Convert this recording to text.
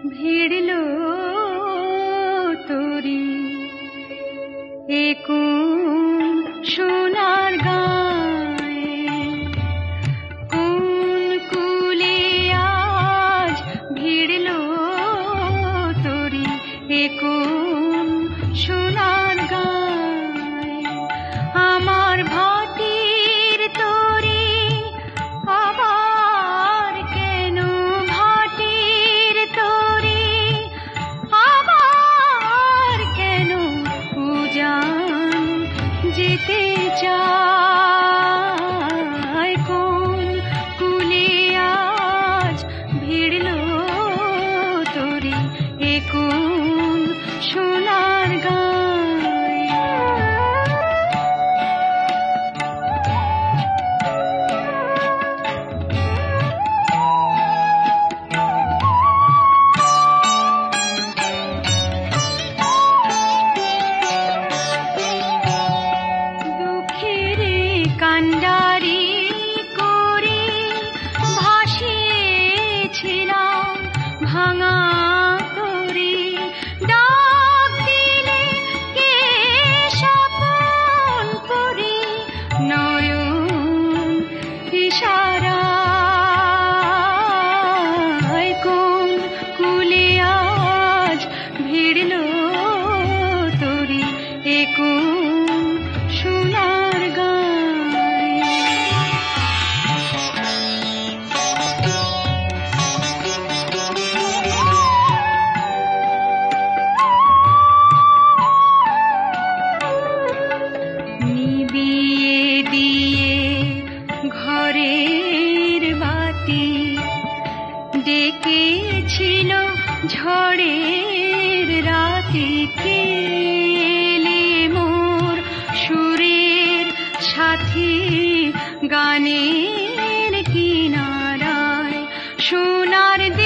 ভিড়লো তোরি এ কোন সোনার গায়ে, কোন কুলে আজ ভিড়লো তোরি এ কোন সোনার গায়ে। আমার ভাটির তোরি আবার কেন, ভাটির তোরি আবার কেন উজান যেতে চায়। কোন কুলে আজ ভিড়লো তোরি এ কোন সোনার গায়ে। কান্ডারি করে ভাসিয়েছিলাম ভাঙা তরি, ডাক দিলে কে স্বপন করি নয়ন ইশারায়। কোন কুলে আজ ভিড়লো তোরি এ কোন সোনার গায়ে। নিবিয়ে দিয়ে ঘরের বাতি ডেকেছিল ঝড়ের রাতি, কেলে মোর সুরের সাথী গানের কিনারায় সোনার